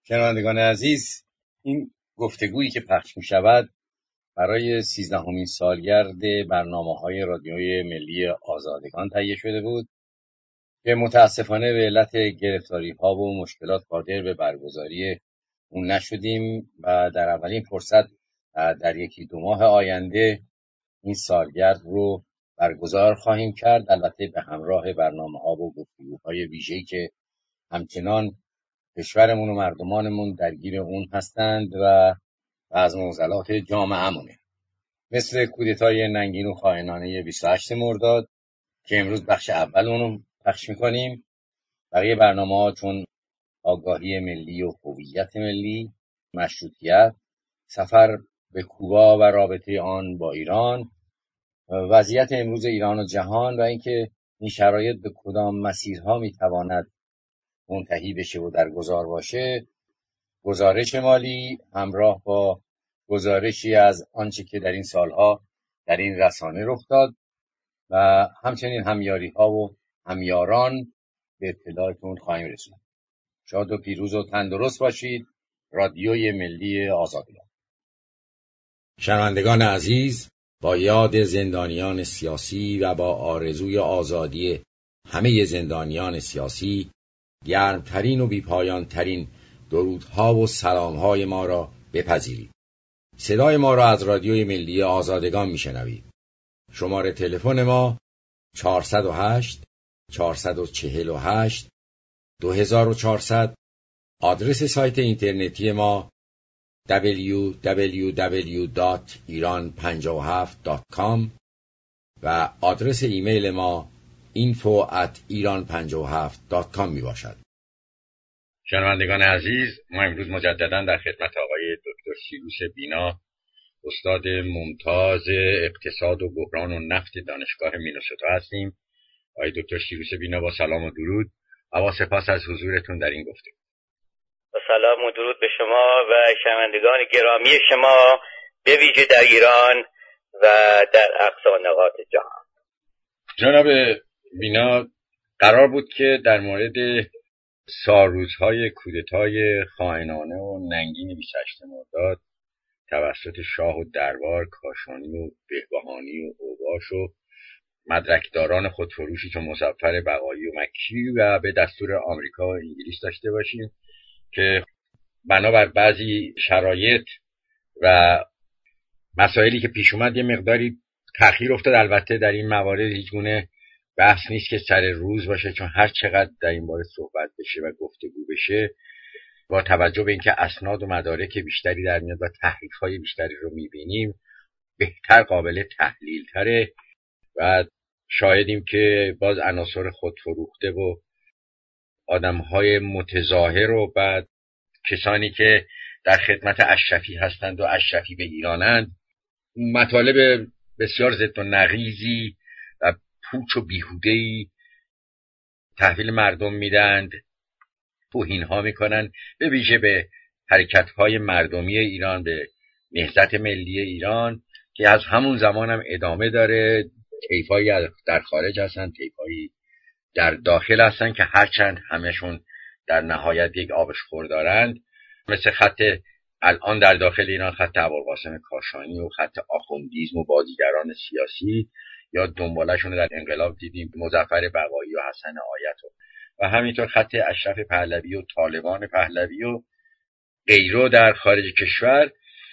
شنوندگان عزیز، این گفتگویی که پخش می شود برای 13مین سالگرد برنامه‌های رادیوی ملی آزادگان تهیه شده بود که متاسفانه به علت گرفتاری‌ها و مشکلات قادر به برگزاری اون نشدیم و در اولین فرصت در یکی دو ماه آینده این سالگرد رو برگزار خواهیم کرد، البته به همراه برنامه‌ها و گفتگوهای ویژه‌ای که همچنان کشورمون و مردمانمون درگیر اون هستند و از معضلات جامعه‌مونه، مثل کودتای ننگین و خائنانه 28 مرداد که امروز بخش اول اونو پخش میکنیم. بقیه برنامه‌ها چون آگاهی ملی و هویت ملی، مشروطیت، سفر به کوبا و رابطه آن با ایران، وضعیت امروز ایران و جهان و اینکه این شرایط به کدام مسیرها میتواند منتهی بشه و در گذار باشه، گزارش مالی همراه با گزارشی از آنچه که در این سالها در این رسانه رخ داد و همچنین همیاری‌ها و همیاران به اطلاعتون خواهیم رسوند. شاد و پیروز و تندرست باشید. رادیوی ملی آزادگان. شنوندگان عزیز، با یاد زندانیان سیاسی و با آرزوی آزادی همه زندانیان سیاسی، گرمترین و بیپایانترین درودها و سلامهای ما را بپذیرید. صدای ما را از رادیوی ملی آزادگان میشنوید. شماره تلفن ما 408 448 2400. آدرس سایت اینترنتی ما www.iran57.com و آدرس ایمیل ما info@iran57.com می باشد. شنوندگان عزیز، ما امروز مجددا در خدمت آقای دکتر شیروس بینا، استاد ممتاز اقتصاد و بحران و نفت دانشگاه مینسوتا هستیم. آقای دکتر شیروس بینا، با سلام و درود و با سپاس از حضورتون در این گفتگو. با سلام و درود به شما و شنوندگان گرامی شما، به ویژه در ایران و در اقصا نقاط جهان. جناب بینا، قرار بود که در مورد سالروزهای کودتای خائنانه و ننگین 28 مرداد توسط شاه و دربار، کاشانی و بهبهانی و اوباش و مدرکداران خودفروشی چون مظفر بقایی و مکی و به دستور آمریکا و انگلیس داشته باشیم که بنابر بعضی شرایط و مسائلی که پیش اومد یه مقداری تأخیر افتاد. البته در این موارد هیچ گونه بحث نیست که سر روز باشه، چون هر چقدر در این باره صحبت بشه و گفتگو بشه، با توجه به اینکه اسناد و مدارک بیشتری در میاد و تحریف‌های بیشتری رو می‌بینیم، بهتر قابل تحلیل تره و شاهدیم که باز عناصر خودفروخته و آدم‌های متظاهر و بعد کسانی که در خدمت اشرفی هستند و اشرفی به ایرانند، مطالب بسیار ضد و نقیضی و پوچ و بیهوده‌ای تحویل مردم میدند، توهین‌ها میکنن، به ویژه به حرکت‌های مردمی ایران، به نهضت ملی ایران که از همون زمان هم ادامه داره. طیفایی در خارج هستن، طیفایی در داخل هستن که هرچند همشون در نهایت یک آبشخور دارند، مثل خط الان در داخل ایران خط ابوالقاسم کاشانی و خط آخوندیسم و بازیگران سیاسی، یا دنبالشون در انقلاب دیدیم مظفر بقایی و حسن آیت و همینطور خط اشرف پهلوی و طالبان پهلوی و غیره در خارج کشور.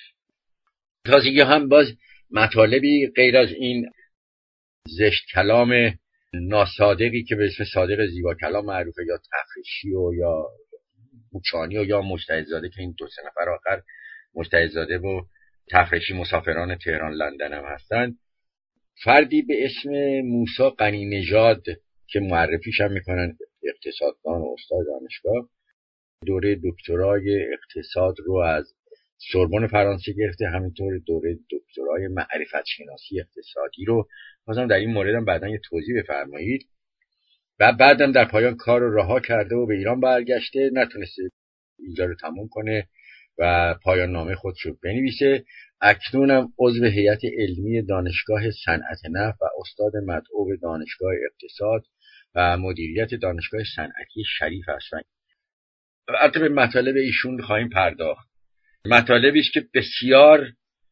تازگی هم باز مطالبی غیر از این زشت کلام ناصادقی که به اسم صادق زیبا کلام معروفه، یا تفریشی و یا بوچانی و یا مجتهدزاده که این دو سه نفر آخر مجتهدزاده و تفریشی مسافران تهران لندن هم هستن. فردی به اسم موسی قنی نژاد که معرفیش هم میکنن اقتصاددان و استاد دانشگاه، دوره دکترای اقتصاد رو از سوربن فرانسه گرفته، همینطور دوره دکترای معرفت شناسی اقتصادی رو. بازم در این مورد هم بعداً یه توضیح بفرمایید. و بعدم در پایان کار رو رها کرده و به ایران برگشته، نتونسته اینجا رو تموم کنه و پایان نامه خودش رو بنویسه. اکنونم عضو هیئت علمی دانشگاه صنعت نفت و استاد مدعو به دانشگاه اقتصاد و مدیریت دانشگاه صنعتی شریف است. البته به مطالب ایشون خواهیم پرداخت. مطالبی است که بسیار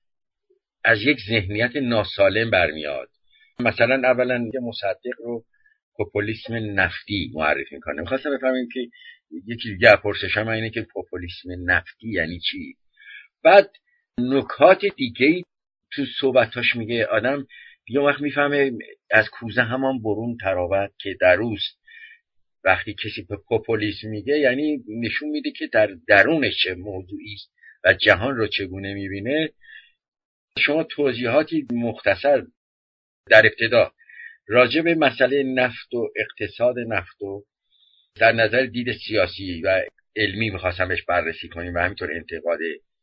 از یک ذهنیت ناسالم برمیاد. مثلا اولا یه مصدق رو پوپولیسم نفتی معرفی میکنه. میخواستم بفهمیم که یکی دیگه پرسشم اینه که پوپولیسم نفتی یعنی چی. بعد نکات دیگه تو صحبتاش میگه آدم یه وقت میفهمه از کوزه همان برون تراوت که دروست. وقتی کسی به پوپولیسم میگه یعنی نشون میده که در درونش چه موضوعی است و جهان رو چگونه میبینه. شما توضیحاتی مختصر در ابتدا راجع به مسئله نفت و اقتصاد نفت و در نظر دید سیاسی و علمی میخواستم بهش بررسی کنیم و همینطور انتقاد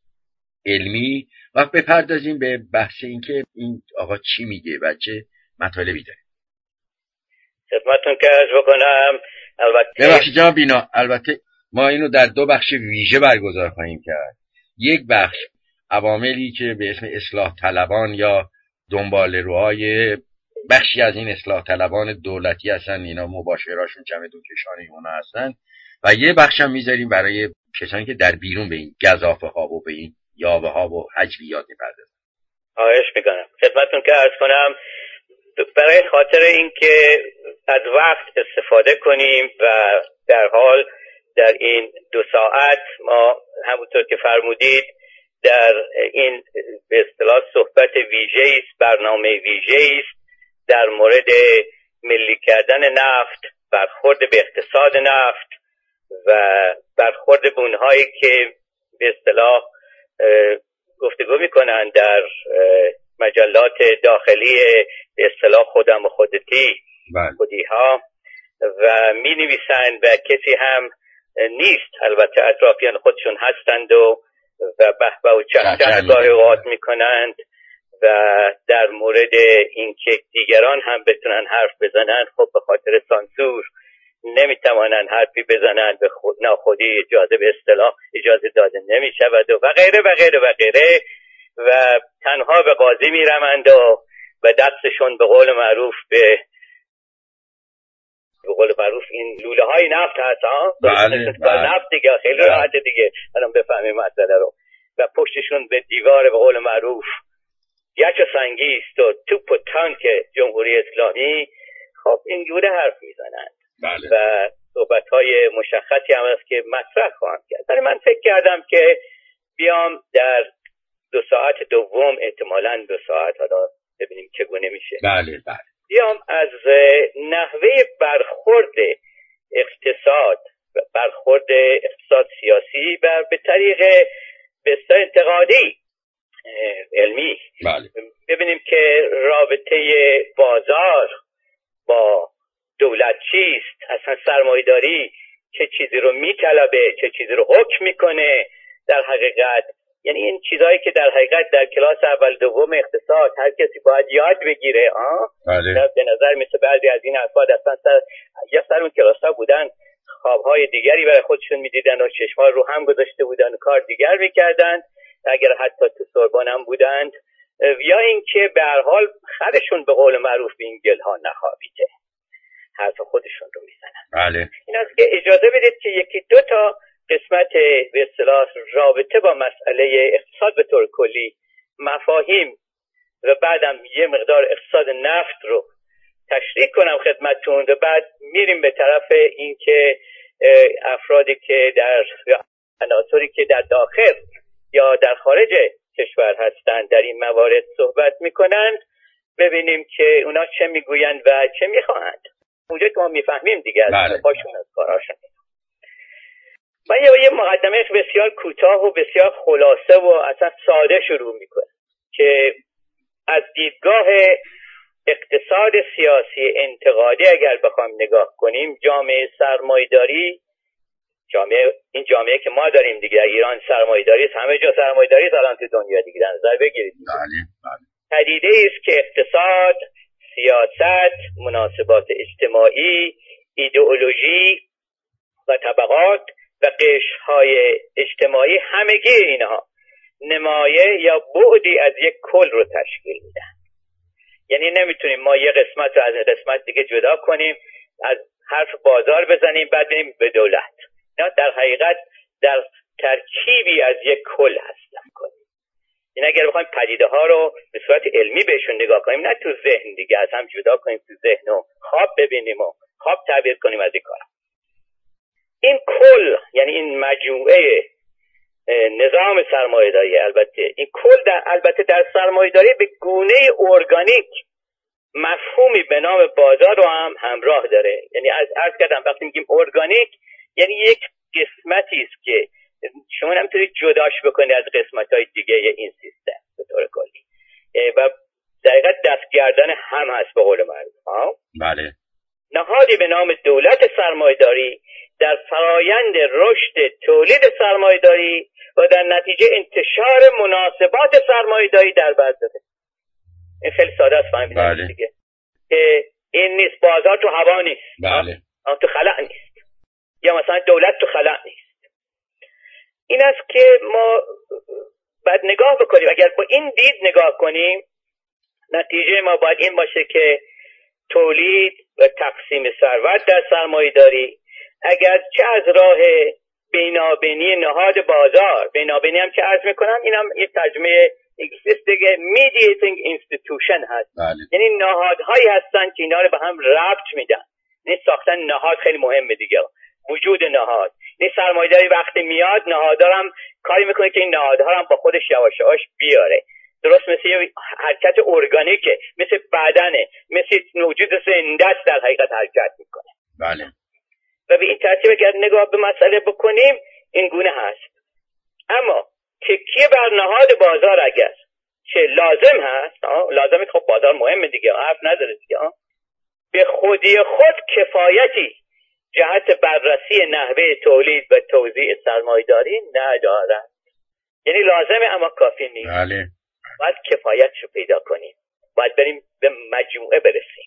علمی و بپردازیم به بحث این که این آقا چی میگه و چه مطالبی داره. خدمتتون که عرض بکنم ببخشید جناب بینا، البته ما اینو در دو بخش ویژه برگزار خواهیم کرد. یک بخش عواملی که به اسم اصلاح طلبان یا دنبال روهای بخشی از این اصلاح طلبان دولتی هستن، اینا مباشراشون جمع دوکشان اونا هستن، و یه بخش هم میذاریم برای کسانی که در بیرون به این گزافه ها و به این یاوه ها و حجویات میپردازن. خواهش میکنم خدمتتون که عرض کنم برای خاطر اینکه از وقت استفاده کنیم و در حال در این 2 ساعت ما همونطور که فرمودید در این به اصطلاح صحبت ویژه‌ای است، برنامه ویژه‌ای است در مورد ملی کردن نفت، برخورد به اقتصاد نفت و برخورد به اونهایی که به اصطلاح گفتگو میکنن در مجلات داخلی به اصطلاح خودم و خودتی خودی ها و می نویسند و کسی هم نیست، البته اطرافیان خودشون هستند و بهبه و چهچه گاهی اوقات میکنند و در مورد اینکه دیگران هم بتونن حرف بزنن خب به خاطر سانسور نمیتوانن حرفی بزنن، به ناخودی اجازه به اصطلاح اجازه داده نمیشود و غیره و غیره و غیره و تنها به قاضی میرمند و دستشون به قول معروف این لوله های نفت هست نفت دیگه خیلی راحته دیگه الان بفهمیم مسئله رو و پشتشون به دیوار به قول معروف گچ سنگی است و توپ و تانک جمهوری اسلامی. خب این جوره حرف میزنند و صحبت‌های مشخصی هم هست که مطرح خواهم کرد. ولی من فکر کردم که بیام در 2 ساعت دوم احتمالاً 2 ساعت حالا ببینیم چگونه میشه. بله. بیام از نحوه برخورد اقتصاد سیاسی و به طریق بسیار انتقادی علمی ببینیم که رابطه بازار با دولت چیست، اصلا سرمایه‌داری چه چیزی رو میطلبه، چه چیزی رو حکم میکنه در حقیقت. یعنی این چیزهایی که در حقیقت در کلاس اول دوم اقتصاد هر کسی باید یاد بگیره. به نظر مثل بعضی از این افراد اصلا سر اون کلاس ها بودن خوابهای دیگری برای خودشون میدیدن و چشم‌ها رو هم گذاشته بودن و کار دیگر میکردن اگر حتی تو سوربن هم بودند، یا اینکه به هر حال خرشون به قول معروف به این گلها نخوابیده، حرف خودشون رو میزنن. این است که اجازه بدید که 1-2 تا قسمت به اصطلاح رابطه با مسئله اقتصاد به طور کلی مفاهیم و بعدم یه مقدار اقتصاد نفت رو تشریح کنم خدمتتون و بعد میریم به طرف اینکه افرادی که در عناصری که در داخل یا در خارج کشور هستند در این موارد صحبت میکنند ببینیم که اونا چه میگویند و چه میخواهند. اونجا که ما میفهمیم دیگه از حرفاشون از کاراشون. من یه مقدمه بسیار کوتاه و بسیار خلاصه و اصلا ساده شروع میکنم که از دیدگاه اقتصاد سیاسی انتقادی اگر بخوام نگاه کنیم جامعه سرمایه‌داری، این جامعه که ما داریم دیگه، ایران سرمایه‌داری است، همه جا سرمایه‌داری است الان تو دنیا دیگه، در نظر بگیرید. پدیده است که اقتصاد، سیاست، مناسبات اجتماعی، ایدئولوژی و طبقات و قشرهای اجتماعی همگی اینها نمایه یا بعدی از یک کل رو تشکیل میدن. یعنی نمیتونیم ما یه قسمت رو از قسمت دیگه جدا کنیم، از حرف بازار بزنیم بعد بریم به دولت. نه، در حقیقت در ترکیبی از یک کل هستن کنیم. این اگر بخوایم پدیده ها رو به صورت علمی بهشون نگاه کنیم، نه تو ذهن دیگه از هم جدا کنیم، تو ذهن و خواب ببینیم و خواب تعبیر کنیم از این کار. این کل یعنی این مجموعه نظام سرمایه‌داری، البته این کل البته در سرمایه‌داری به گونه ارگانیک مفهومی به نام بازار رو هم همراه داره. یعنی عرض کردم وقتی میگیم ارگانیک یعنی یک قسمتی است که شما نمیتونید جداش بکنید از قسمت‌های دیگه این سیستم به طور کلی و دقیقاً دستگردن هم هست به قول معروف. بله. نهادی به نام دولت سرمایه‌داری در فرایند رشد تولید سرمایه‌داری و در نتیجه انتشار مناسبات سرمایه‌داری در بر داره. این خیلی ساده است فهمیدن. بله. دیگه این نیست بازار تو هوا نیست. بله. تو خلأ نیست. یا مثلا دولت تو خلأ نیست. این است که ما باید نگاه بکنیم. اگر با این دید نگاه کنیم نتیجه ما باید این باشه که تولید و تقسیم ثروت در سرمایه‌داری اگر چه از راه بینابینی نهاد بازار، بینابینی هم که عرض میکنم اینم یک ترجمه انگلیسی دیگه mediating institution هست. بله. یعنی نهادهایی هستن که اینا رو به هم ربط میدن. این ساختن نهاد خیلی مهمه دیگه، وجود نهاد. این سرمایه‌داری وقتی میاد نهادها هم کاری میکنه که این نهادها هم با خودش یواش یواش بیاره. درست مثل یه حرکت ارگانیکه، مثل بدنه، مثل موجود زنده است در حقیقت حرکت میکنه. بله. و به این ترتیب اگر نگاه به مسئله بکنیم این گونه هست. اما تکیه بر نهاد بازار اگر چه لازم هست، لازمه، خب بازار مهمه دیگه، حرف نداره دیگه، به خودی خود کفایتی جهت بررسی نحوه تولید و توزیع سرمایه‌داری ندارد. یعنی لازمه اما کافی نیست. بله. باید کفایتشو پیدا کنیم، باید بریم به مجموعه برسیم،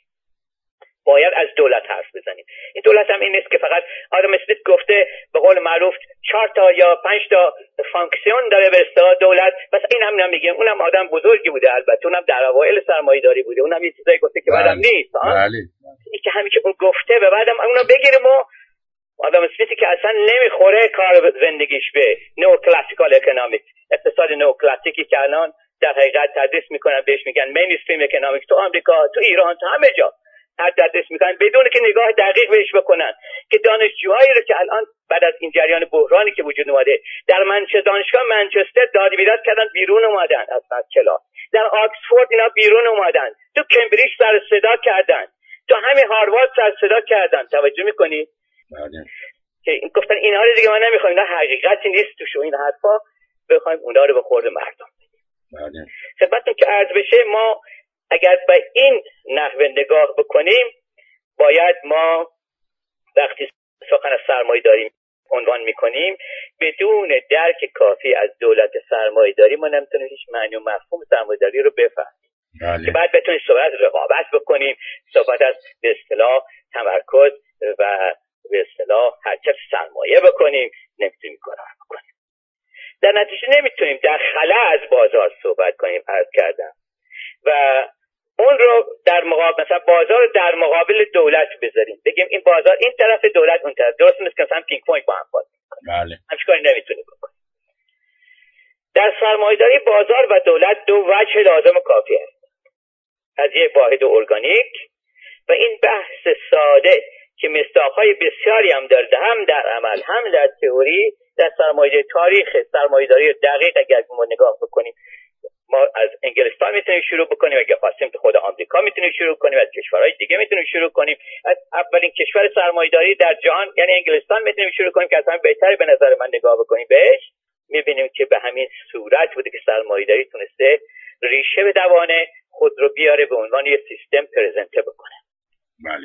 باید از دولت حرف بزنیم. این دولت هم این نیست که فقط آدم اسمیت گفته به قول معروف 4 تا یا 5 تا فانکشن داره به اصطلاح دولت، بس این هم نمیگیم. اونم آدم بزرگی بوده، البته اونم در اوایل سرمایه‌داری بوده، اونم یه چیزایی گفته که بعدم نیست. بله. این که همین که اون گفته و بعدم اونو بگیریم و آدم اسمیتی که اصلا نمیخوره کار زندگیش به نو کلاسیکال اکونومیکس، اقتصاد نو کلاسیکی که الان در حقیقت تدریس میکنن، بهش میگن مینستریم اکونومیکس، تو آمریکا، تو ایران، تو همه جا تدریس میکنن بدون که نگاه دقیق بهش بکنن. که دانشجوهایی رو که الان بعد از این جریان بحرانی که وجود اومده در دانشگاه منچستر داد و بیداد کردن، بیرون اومدن از کلاس، در آکسفورد اینا بیرون اومدن، تو کمبریج سر صدا کردن، تو همین هاروارد سر صدا کردن. توجه میکنی؟ بله. که گفتن اینا رو دیگه ما نمیخوایم، اینا حقیقتی نیست توش این حرفا، بخوایم اونا رو به خورد مردم بدیم. بله. خدمتتون که عرض بشه، ما اگر به این نحوه نگاه بکنیم باید ما وقتی سخن از سرمایه‌داری عنوان میکنیم بدون درک کافی از دولت سرمایه‌داری ما نمیتونیم هیچ معنی و مفهوم سرمایه‌داری رو بفهمیم. بله. که بعد بتونیم صحبت رقابت بکنیم، صحبت از به اصطلاح تمرکز و به اصطلاح حرکت سرمایه بکنیم، نمیتونیم کار بکنیم. در نتیجه نمیتونیم در خلا از بازار صحبت کنیم، عرض کردم، و اون رو در مقابل مثلا بازار رو در مقابل دولت بذاریم، بگیم این بازار این طرف، دولت اون طرف. درست نیست که مثلا پینگ پونگ با هم بازی کنیم. بله. همچین کاری نمیتونیم بکنیم. در سرمایه‌داری بازار و دولت دو وجه لازم و کافی است. از یک واحد ارگانیک و این بحث ساده که مصداق‌های بسیاری هم داره، هم در عمل هم در تئوری، در سرمایه‌داری، تاریخ سرمایه‌داری دقیق اگر ما نگاه بکنیم، ما از انگلستان میتونیم شروع بکنیم، اگه خواستیم تو خود آمریکا میتونیم شروع کنیم، از کشورهای دیگه میتونیم شروع کنیم، از اولین کشور سرمایه‌داری در جهان یعنی انگلستان میتونیم شروع کنیم که اصلا بهتره به نظر من نگاه بکنیم بهش. میبینیم که به همین صورت بوده که سرمایه‌داری تونسته ریشه بدوانه، خود رو بیاره به عنوان یه سیستم پرزنته بکنه. بله.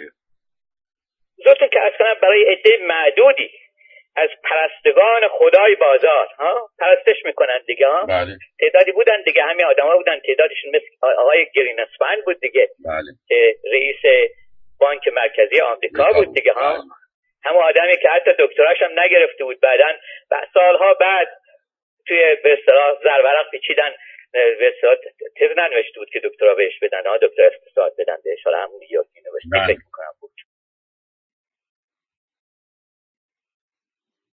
ضرورت که اصلا برای عده معدودی از پرستگان خدای بازار پرستش میکنن دیگه، بله. تعدادی بودن دیگه، همین آدما بودن، تعدادشون مثل آقای گرینسپن بود دیگه، بله. که رئیس بانک مرکزی آمریکا بود دیگه، بله. همون آدمی که حتی دکتراش هم نگرفته بود، بعدن سالها بعد توی به اصطلاح زرورق پیچیدن، به اصطلاح تز ننوشته بود که دکترا بهش بدن، دکترا اقتصاد بدن بهش، حالا همون نیویورک یونیورسیتی فکر می‌کنم بود.